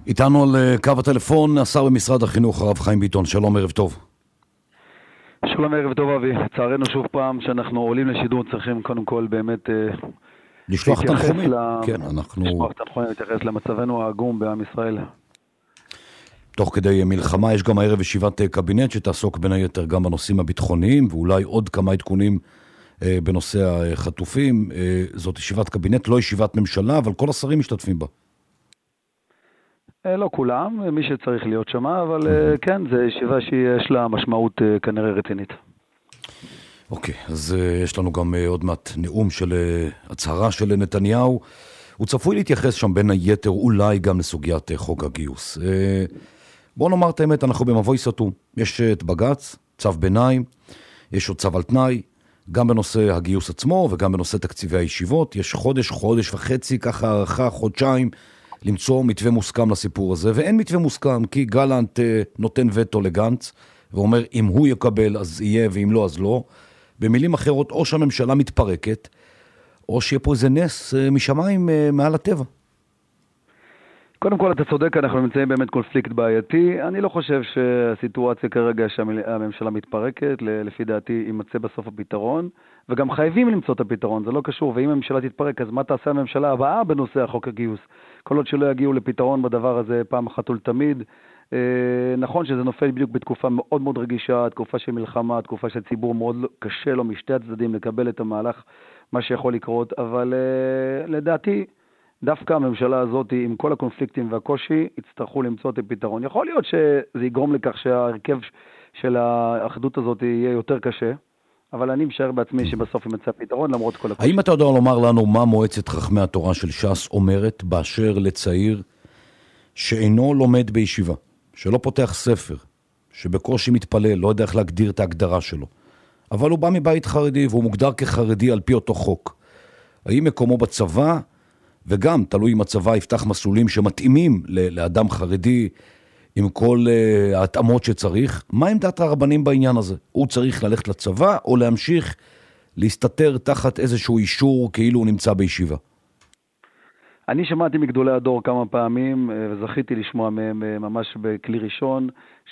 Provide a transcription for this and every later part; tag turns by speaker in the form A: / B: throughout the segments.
A: איתנו על קו הטלפון, השר במשרד החינוך, הרב חיים ביטון. שלום, ערב טוב.
B: שלום, ערב טוב אבי. לצערנו שוב פעם שאנחנו עולים לשידור צריכים קודם כל באמת
A: לשלוח תנחומים. כן, אנחנו...
B: לשלוח תנחומים, להתייחס למצבנו העגום בעם ישראל.
A: תוך כדי מלחמה יש גם הערב ישיבת קבינט שתעסוק בין היתר גם בנושאים הביטחוניים, ואולי עוד כמה עדכונים בנושא החטופים. זאת ישיבת קבינט, לא ישיבת ממשלה, אבל כל השרים משתתפים בה.
B: לא כולם, מי שצריך להיות שם, אבל כן, זו ישיבה שיש לה משמעות כנראה רצינית.
A: אוקיי, אז יש לנו גם עוד מעט נאום של הצהרה של נתניהו. הוא צפוי להתייחס שם בין היתר אולי גם לסוגיית חוק הגיוס. בואו נאמר את האמת, אנחנו במבוי סתום. יש את בג"ץ, צו ביניים, יש עוד צו על תנאי, גם בנושא הגיוס עצמו וגם בנושא תקציבי הישיבות. יש חודש וחצי, ככה הערכה, חודשיים, למצוא מתווה מוסכם לסיפור הזה, ואין מתווה מוסכם, כי גלנט נותן וטו לגנץ, ואומר אם הוא יקבל אז יהיה, ואם לא אז לא. במילים אחרות, או שהממשלה מתפרקת, או שיהיה פה איזה נס משמיים מעל הטבע.
B: קודם כל אתה צודק, אנחנו נמצאים באמת קונפליקט בעייתי. אני לא חושב שהסיטואציה כרגע שהממשלה מתפרקת, לפי דעתי יימצא בסוף הפתרון, וגם חייבים למצוא את הפתרון, זה לא קשור, ואם הממשלה תתפרק, אז מה תעשה הממשלה הבאה בנושא החוק הגיוס? כל עוד שלא יגיעו לפתרון בדבר הזה פעם אחת ולתמיד. נכון שזה נופל בדיוק בתקופה מאוד מאוד רגישה, תקופה של מלחמה, תקופה של ציבור מאוד קשה לו משתי הצדדים לקבל את המהלך, מה שיכול לקרות, אבל לדעתי, דווקא הממשלה הזאת, עם כל הקונפליקטים והקושי, יצטרכו למצוא את הפתרון. יכול להיות שזה יגרום לכך שההרכב של האחדות הזאת יהיה יותר קשה, אבל אני משער בעצמי שבסוף ימצא פתרון למרות כל הקושי.
A: האם אתה יודע לומר לנו מה מועצת חכמי התורה של ש"ס אומרת באשר לצעיר שאינו לומד בישיבה, שלא פותח ספר, שבקושי מתפלל, לא יודע איך להגדיר את ההגדרה שלו, אבל הוא בא מבית חרדי והוא מוגדר כחרדי על פי אותו חוק? האם מקומו בצבא, וגם תלוי אם הצבא יפתח מסלולים שמתאימים לאדם חרדי עם כל ההתאמות שצריך? מה עמדת הרבנים בעניין הזה? הוא צריך ללכת לצבא או להמשיך להסתתר תחת איזשהו אישור כאילו הוא נמצא בישיבה?
B: אני שמעתי מגדולי הדור כמה פעמים, וזכיתי לשמוע מהם ממש בכלי ראשון,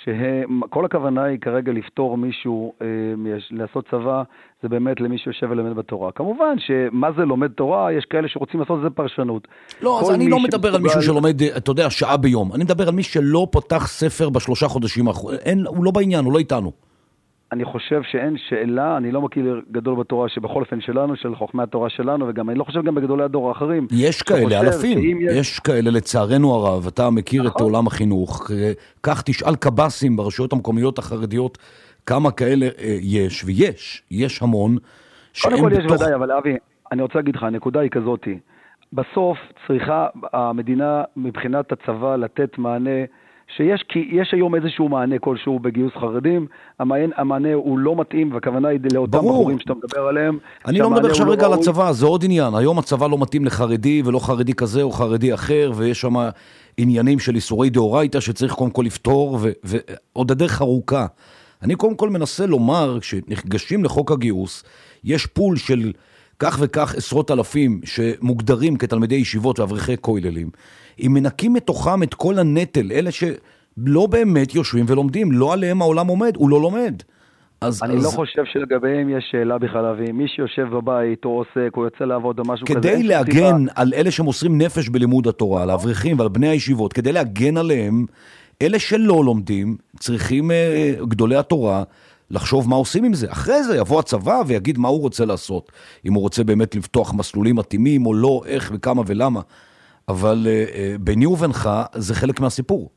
B: שכל הכוונה היא כרגע לפתור מישהו לעשות צבא, זה באמת למי שיושב ולמד בתורה. כמובן שמה זה לומד תורה, יש כאלה שרוצים לעשות זה פרשנות.
A: לא, אז אני לא מדבר על מישהו שלומד, אתה יודע, שעה ביום. אני מדבר על מי שלא פותח ספר ב3 חודשים האחרונים. הוא לא בעניין, הוא לא איתנו.
B: אני חושב שאין שאלה, אני לא מכיר גדול בתורה שבכל אופן שלנו, של חוכמי התורה שלנו, וגם אני לא חושב גם בגדולי הדור האחרים.
A: יש כאלה, אלפים, יש כאלה לצערנו הרב, אתה מכיר את עולם החינוך, כך תשאל קב"סים ברשויות המקומיות החרדיות, כמה כאלה יש, ויש המון.
B: קודם כל יש ודאי, אבל אבי, אני רוצה להגיד לך, הנקודה היא כזאת, בסוף צריכה המדינה מבחינת הצבא לתת מענה, כי יש היום איזשהו מענה כלשהו בגיוס חרדים, המענה הוא לא מתאים, והכוונה היא לאותם בחורים שאתה מדבר עליהם.
A: אני לא מדבר עכשיו רגע על הצבא, זה עוד עניין. היום הצבא לא מתאים לחרדי, ולא חרדי כזה או חרדי אחר, ויש שם עניינים של איסורי דאורייתא שצריך קודם כל לפתור, ועוד הדרך ארוכה. אני קודם כל מנסה לומר, כשנפגשים לחוק הגיוס, יש פול של כך וכך עשרות אלפים שמוגדרים כתלמידי ישיבות ואברכי כוללים. אם מנקים מתוכם את כל הנטל, אלה שלא באמת יושבים ולומדים, לא עליהם העולם עומד, הוא לא לומד.
B: אני לא חושב שלגביהם יש שאלה בכלל, ואם מי שיושב בבית או עוסק או יוצא לעבוד או משהו כזה.
A: כדי להגן על אלה שמוסרים נפש בלימוד התורה, על האברכים ועל בני הישיבות, כדי להגן עליהם, אלה שלא לומדים, צריכים גדולי התורה לחשוב מה עושים עם זה. אחרי זה יבוא הצבא ויגיד מה הוא רוצה לעשות. אם הוא רוצה באמת לפתוח מסלולים מתאימים או לא, איך וכמה ולמה. אבל ביני ובינך זה חלק מהסיפור.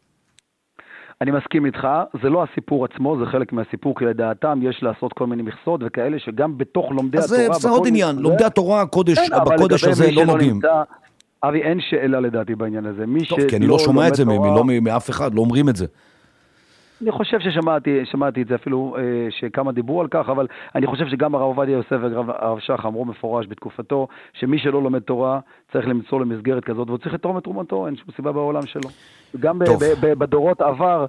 B: אני מסכים איתך, זה לא הסיפור עצמו, זה חלק מהסיפור, כי לדעתם יש לעשות כל מיני מכסות וכאלה שגם בתוך לומדי התורה...
A: אז זה עוד עניין, לומדי התורה, בקודש הזה לא נוגעים.
B: אבי, אין שאלה לדעתי בעניין הזה.
A: טוב, כי אני לא שומע את זה מאף אחד, לא אומרים את זה.
B: אני חושב ששמעתי את זה אפילו שכמה דיברו על כך, אבל אני חושב שגם הרב עובדיה יוסף והרב שך אמרו מפורש בתקופתו, שמי שלא לומד תורה צריך למצוא למסגרת כזאת, והוא צריך לתרום את תרומתו, אין שום סיבה בעולם שלו. גם בדורות עבר,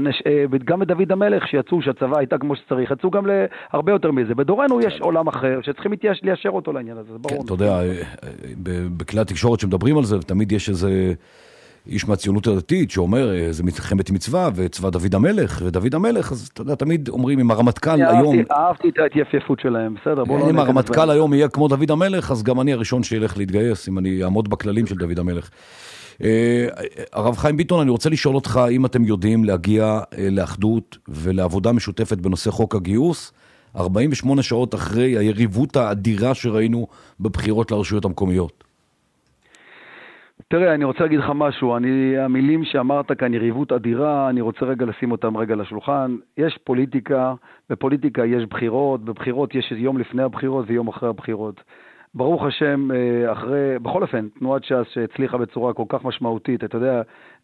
B: גם בדוד המלך שיצאו שהצבא הייתה כמו שצריך, יצאו גם להרבה יותר מזה. בדורנו יש עולם אחר שצריכים ליישר אותו לעניין הזה, זה ברור.
A: אתה יודע, בכלי התקשורת שמדברים על זה, תמיד יש איזה איש מהציונות הדתית שאומר, זה מלחמת מצווה, וצבא דוד המלך, ודוד המלך, אז אתה יודע, תמיד אומרים, אם הרמטכ"ל היום...
B: אהבתי את ההתייפייפות שלהם, בסדר, בוא לא...
A: אם הרמטכ"ל היום יהיה כמו דוד המלך, אז גם אני הראשון שילך להתגייס, אם אני אעמוד בכללים של דוד המלך. הרב חיים ביטון, אני רוצה לשאול אותך, אם אתם יודעים להגיע לאחדות ולעבודה משותפת בנושא חוק הגיוס, 48 שעות אחרי היריבות האדירה שראינו בבחירות לרשויות המקומיות.
B: תראה, אני רוצה להגיד לך משהו, המילים שאמרת כאן, יריבות אדירה, אני רוצה רגע לשים אותם רגע לשולחן. יש פוליטיקה, בפוליטיקה יש בחירות, בבחירות יש יום לפני הבחירות ויום אחרי הבחירות. ברוך השם, בכל אופן, תנועת ש"ס שהצליחה בצורה כל כך משמעותית, אתה יודע,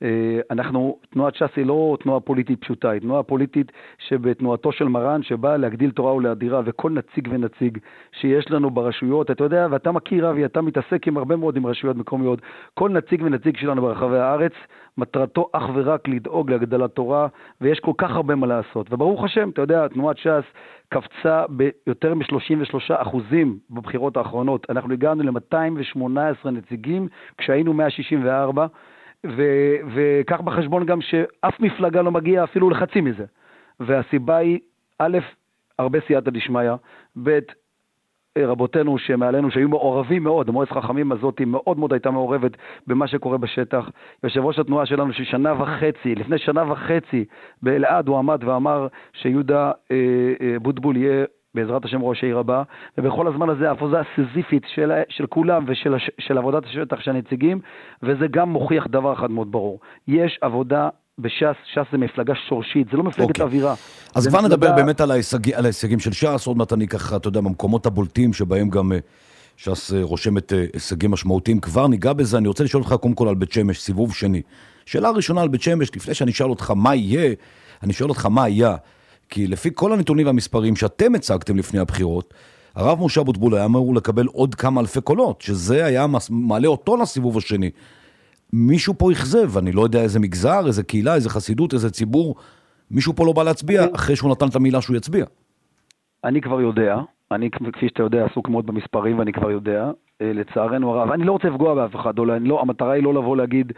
B: תנועת ש"ס היא לא תנועה פוליטית פשוטה, היא תנועה פוליטית שבתנועתו של מרן, שבאה להגדיל תורה ולאדירה, וכל נציג ונציג שיש לנו ברשויות, אתה יודע, ואתה מכיר רבי, אתה מתעסק עם הרבה מאוד עם רשויות מקומיות, כל נציג ונציג שלנו ברחבי הארץ, מטרתו אך ורק לדאוג להגדלת תורה, ויש כל כך הרבה מה לעשות, וברוך השם, אתה יודע, תנועת ש"ס קפצה ביותר מ-33% בבחירות האחרונות. אנחנו הגענו ל-218 נציגים כשהיינו 164, וכך בחשבון גם שאף מפלגה לא מגיעה אפילו לחצי מזה. והסיבה היא, א', הרבה סייעתא דשמיא, ב', רבותינו שמעלינו שהיו מעורבים מאוד, המועצת חכמים הזאת מאוד מאוד הייתה מעורבת במה שקורה בשטח. יושב ראש התנועה שלנו לפני שנה וחצי באלעד הוא עמד ואמר שיהודה בוטבול יהיה בעזרת השם ראש העיר הבא, ובכל הזמן הזה עבודה סיזיפית של כולם ושל עבודת השטח של הנציגים, וזה גם מוכיח דבר אחד מאוד ברור. יש עבודה בש"ס, ש"ס זה מפלגה שורשית, זה לא מפלגת אווירה.
A: אז כבר נדבר באמת על ההישגים של ש"ס, עוד מעט אני ככה, אתה יודע, במקומות הבולטים שבהם גם ש"ס רושמת הישגים משמעותיים, כבר ניגע בזה. אני רוצה לשאול אותך קודם כל על בית שמש, סיבוב שני. שאלה ראשונה על בית שמש, לפני שאני אשאל אותך מה יהיה, אני שואל אותך מה היה, כי לפי כל הנתונים והמספרים שאתם הצגתם לפני הבחירות, הרב משה אבוטבול היה אמור לקבל עוד כמה אלפי קולות, שזה היה מעלה אותו לסיבוב השני. מישהו פה יחזב, אני לא יודע איזה מגזר, איזה קהילה, איזה חסידות, איזה ציבור, מישהו פה לא בא להצביע אחרי שהוא נתן את המילה שהוא יצביע.
B: אני כבר יודע, כפי שאתה יודע, עסוק מאוד במספרים ואני כבר יודע, לצערנו הרב, אני לא רוצה לפגוע באף אחד, המטרה היא לא לבוא להגיד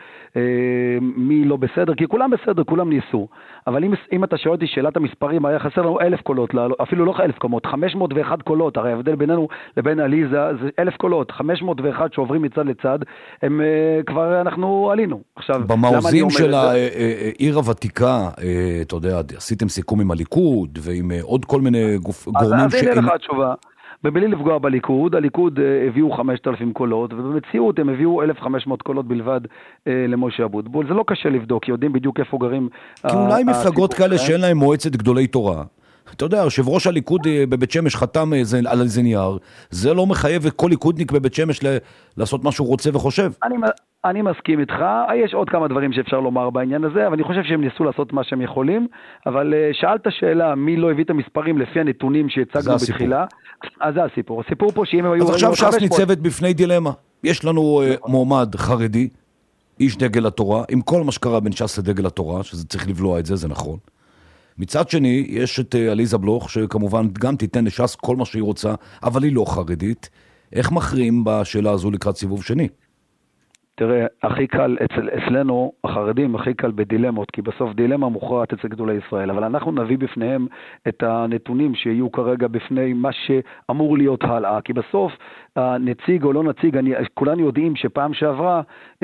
B: מי לא בסדר, כי כולם בסדר, כולם ניסו, אבל אם אתה שואל אותי שאלת המספרים, היה חסר לנו 1,000 קולות, אפילו לא 1,000 קולות, 501 קולות, הרי ההבדל בינינו לבין עליזה זה 1,000 קולות, 501 שעוברים מצד לצד, הם כבר אנחנו עלינו. עכשיו,
A: במעוזים של העיר הוותיקה, אתה יודע, עשיתם סיכום עם הליכוד ועם עוד כל מיני גורמים
B: אז הנה לך התשובה. ובלי לפגוע בליכוד, הליכוד הביאו 5,000 קולות, ובמציאות הם הביאו 1,500 קולות בלבד למשה אבוטבול. זה לא קשה לבדוק, יודעים בדיוק איפה גרים.
A: כי אולי מפלגות כאלה שאין להם מועצת גדולי תורה. אתה יודע, יושב ראש הליכוד בבית שמש חתם על איזה נייר, זה לא מחייב את כל ליכודניק בבית שמש לעשות מה שהוא רוצה וחושב.
B: אני מסכים איתך, יש עוד כמה דברים שאפשר לומר בעניין הזה, אבל אני חושב שהם ניסו לעשות מה שהם יכולים, אבל שאלת שאלה, מי לא הביא את המספרים לפי הנתונים שהצגנו בתחילה, אז זה הסיפור. הסיפור פה שאם הם היו...
A: אז עכשיו ש"ס ניצבת בפני דילמה. יש לנו מועמד חרדי, איש דגל התורה, עם כל מה שקרה בין ש"ס לדגל התורה, שזה צריך לבלוע את זה, זה נכון. מצד שני, יש את עליזה בלוך, שכמובן גם תיתן לש"ס כל מה שהיא רוצה, אבל היא לא חרדית. איך מכריעים בשאלה הזו לקראת סיבוב שני?
B: תראה, הכי קל, אצלנו, החרדים, הכי קל בדילמות, כי בסוף דילמה מוכרעת אצל גדולי ישראל, אבל אנחנו נביא בפניהם את הנתונים שיהיו כרגע בפני מה שאמור להיות הלאה, כי בסוף הנציג או לא נציג, כולנו יודעים שפעם שעברה,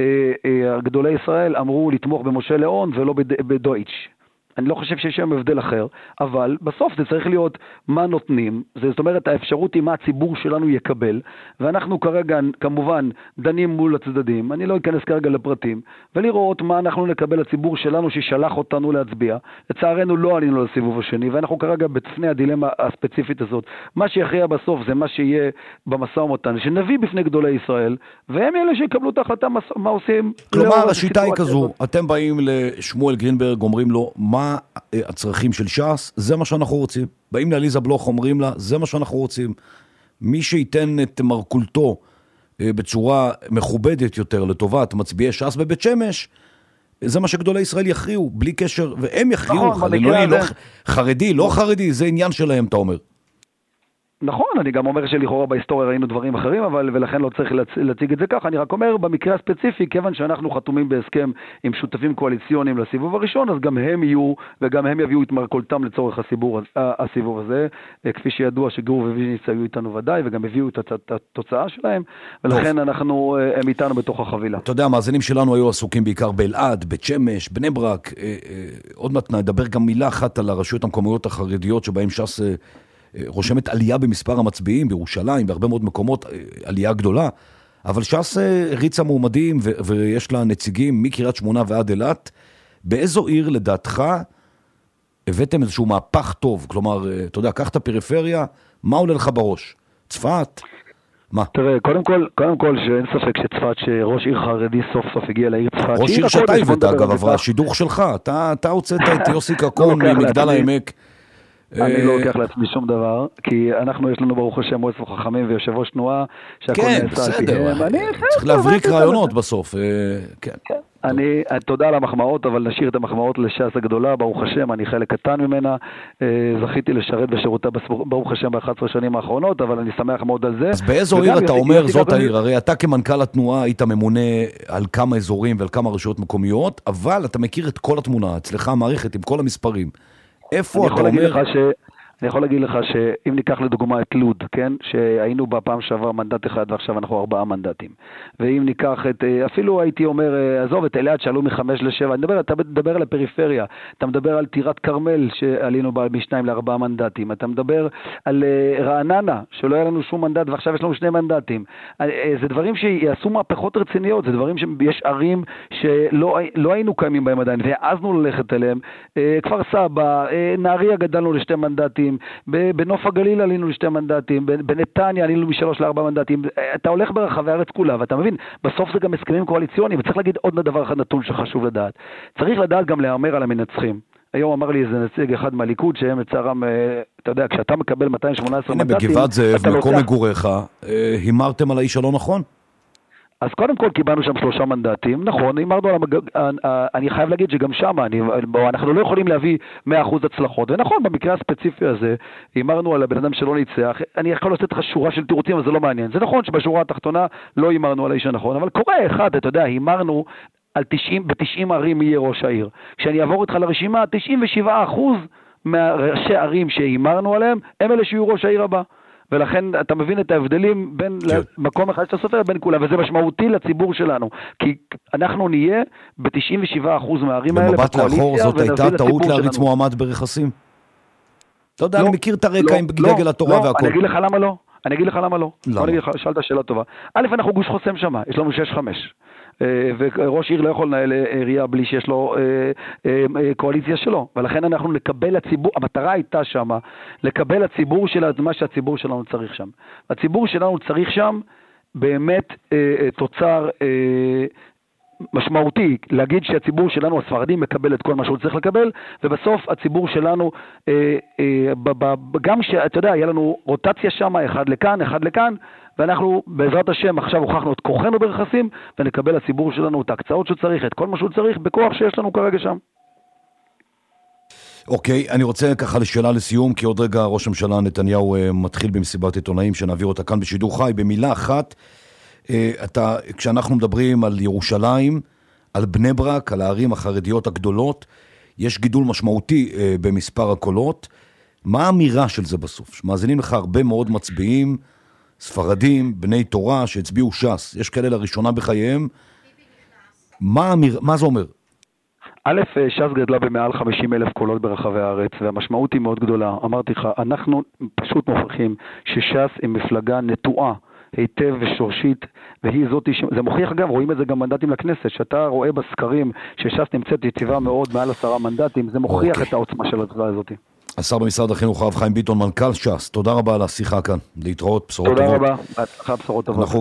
B: גדולי ישראל אמרו לתמוך במשה ליאון ולא בדויטש. אני לא חושב שיש שם הבדל אחר, אבל בסוף זה צריך להיות מה נותנים, זאת אומרת האפשרות היא מה הציבור שלנו יקבל, ואנחנו כרגע כמובן דנים מול הצדדים, אני לא אכנס כרגע לפרטים, ולראות מה אנחנו נקבל לציבור שלנו ששלח אותנו להצביע. לצערנו לא עלינו לסיבוב השני, ואנחנו כרגע בפני הדילמה הספציפית הזאת. מה שיכריע בסוף זה מה שיהיה במשא ומתן, שנביא בפני גדולי ישראל, והם אלה שיקבלו את ההחלטה מה עושים.
A: כלומר, השיטה היא כזו, אתם באים לשמואל גרינברג, אומרים לו, מה הצרכים של ש"ס, זה מה שאנחנו רוצים. באים לעליזה בלוך, אומרים לה, זה מה שאנחנו רוצים. מי שייתן את מרכולתו בצורה מכובדת יותר לטובת מצביעי ש"ס בבית שמש, זה מה שגדולי ישראל יכריעו, בלי קשר, והם יכריעו, חרדי, לא חרדי, זה עניין שלהם, אתה אומר.
B: נכון, אני גם אומר שלכאורה בהיסטוריה ראינו דברים אחרים, ולכן לא צריך להציג את זה ככה. אני רק אומר, במקרה הספציפי, כיוון שאנחנו חתומים בהסכם עם שותפים קואליציוניים לסיבוב הראשון, אז גם הם יהיו, וגם הם יביאו את מרכולתם לצורך הסיבוב הזה, כפי שידוע שגור וויז'ניץ היו איתנו ודאי, וגם הביאו את התוצאה שלהם, ולכן הם איתנו בתוך החבילה.
A: אתה יודע, המאזינים שלנו היו עסוקים בעיקר באלעד, בית שמש, בני ברק, עוד מעט נדבר גם מילה אחת על הרשויות המקומיות החרדיות שבהם ש"ס רושמת עלייה במספר המצביעים בירושלים, בהרבה מאוד מקומות, עלייה גדולה, אבל ש"ס הריצה מועמדים ויש לה נציגים מקריית שמונה ועד אילת. באיזו עיר לדעתך הבאתם איזשהו מהפך טוב? כלומר, אתה יודע, קח את הפריפריה, מה עולה לך בראש? צפת? מה?
B: תראה, קודם כל שאין ספק שצפת, שראש עיר חרדי סוף סוף הגיע לעיר צפת.
A: ראש עיר שאתה הבאת, אגב, עברה השידוך שלך, אתה הוצאת את יוסי קקון ממגדל העמק.
B: אני לא לוקח לעצמי שום דבר, כי יש לנו ברוך השם מועצת חכמים ויושב ראש תנועה, שהכל
A: נעשה. כן, בסדר, צריך להבריק רעיונות בסוף, כן.
B: תודה על המחמאות, אבל נשאיר את המחמאות לש"ס הגדולה, ברוך השם, אני חלק קטן ממנה, זכיתי לשרת בשירותה ברוך השם ב-11 שנים האחרונות, אבל אני שמח מאוד על זה.
A: אז באיזו עיר אתה אומר זאת העיר? הרי אתה כמנכ"ל התנועה היית ממונה על כמה אזורים ועל כמה רשויות מקומיות, אבל אתה מכיר את כל התמונה, אצלך המערכת עם כל המספרים. איפה אתה אומר?
B: אני יכול להגיד לך שאם ניקח לדוגמה את לוד, כן? שהיינו בפעם שעבר מנדט אחד ועכשיו אנחנו 4 מנדטים. ואם ניקח אפילו הייתי אומר, עזוב את אלעד שעלו מ5 ל7, אתה מדבר על הפריפריה, אתה מדבר על טירת כרמל שעלינו מ2 ל4 מנדטים, אתה מדבר על רעננה שלא היה לנו שום מנדט ועכשיו יש לנו 2 מנדטים. זה דברים שיעשו מהפכות רציניות, זה דברים שיש ערים שלא היינו קיימים בהם עדיין, והעזנו ללכת אליהם. כפר סבא, נהריה גדלנו ל2 מנדטים, בנוף הגליל עלינו ל2 מנדטים, בנתניה עלינו מ3 ל4 מנדטים. אתה הולך ברחבי הארץ כולה, ואתה מבין, בסוף זה גם הסכמים קואליציוניים, וצריך להגיד עוד דבר אחד נתון שחשוב לדעת. צריך לדעת גם להאמר על המנצחים. היום אמר לי איזה נציג אחד מהליכוד, שהם לצערם, אתה יודע, כשאתה מקבל 218 מנדטים...
A: הנה, בגבעת זאב, מקום מגוריך, הימרתם על האיש הלא נכון?
B: אז קודם כל קיבלנו שם 3 מנדטים, נכון, אני חייב להגיד שגם שם, אנחנו לא יכולים להביא 100% הצלחות, ונכון, במקרה הספציפי הזה, הימרנו על הבן אדם שלא ניצח, אני יכול לתת לך שורה של תירוצים, אבל זה לא מעניין, זה נכון שבשורה התחתונה לא הימרנו על האיש הנכון, אבל קורה אחד, אתה יודע, הימרנו על 90 ערים יהיה ראש העיר, כשאני אעבור איתך לרשימה, 97% מהראשי ערים שהימרנו עליהם, הם אלה שיהיו ראש העיר הבא. ולכן אתה מבין את ההבדלים בין מקום אחד שאתה סופר בין כולם, וזה משמעותי לציבור שלנו, כי אנחנו נהיה ב-97% מהערים האלה
A: בקואליציה, במבט לאחור זאת הייתה טעות להריץ מועמד ברכסים? אתה יודע, אני מכיר את הרקע עם דגל התורה והכל.
B: אני אגיד לך למה לא. שאלת שאלה טובה. א', אנחנו גוש חוסם שם, יש לנו 6-5. וראש עיר לא יכול לנהל עירייה בלי שיש לו קואליציה שלו, ולכן אנחנו נקבל לציבור, המטרה הייתה שם, לקבל לציבור שלה מה שהציבור שלנו צריך שם. הציבור שלנו צריך שם באמת תוצר משמעותי, להגיד שהציבור שלנו הספרדי מקבל את כל מה שהוא צריך לקבל, ובסוף הציבור שלנו, גם שאתה יודע, היה לנו רוטציה שם, אחד לכאן, ואנחנו בעזרת השם עכשיו הוכחנו את כוחנו ברכסים, ונקבל לציבור שלנו את ההקצאות שהוא צריך, את כל מה שהוא צריך, בכוח שיש לנו כרגע שם.
A: אוקיי, אני רוצה ככה לשאלה לסיום, כי עוד רגע ראש הממשלה נתניהו מתחיל במסיבת עיתונאים, שנעביר אותה כאן בשידור חי, במילה אחת, כשאנחנו מדברים על ירושלים, על בני ברק, על הערים החרדיות הגדולות, יש גידול משמעותי במספר הקולות. מה האמירה של זה בסוף? מאזינים לך הרבה מאוד מצביעים, ספרדים, בני תורה שהצביעו ש"ס, יש כאלה לראשונה בחייהם. מה זה אומר?
B: א', ש"ס גדלה במעל 50,000 קולות ברחבי הארץ, והמשמעות היא מאוד גדולה. אמרתי לך, אנחנו פשוט מוכיחים שש"ס היא מפלגה נטועה, היטב ושורשית, והיא זאת, זה מוכיח אגב, רואים את זה גם מנדטים לכנסת, שאתה רואה בסקרים שש"ס נמצאת יציבה מאוד מעל 10 מנדטים, זה מוכיח את העוצמה של הצבא הזאת. השר
A: במשרד החינוך הרב חיים ביטון, מנכ"ל ש"ס, תודה רבה על השיחה כאן, להתראות, בשורות טובות.
B: תודה רבה, בשורות טובות.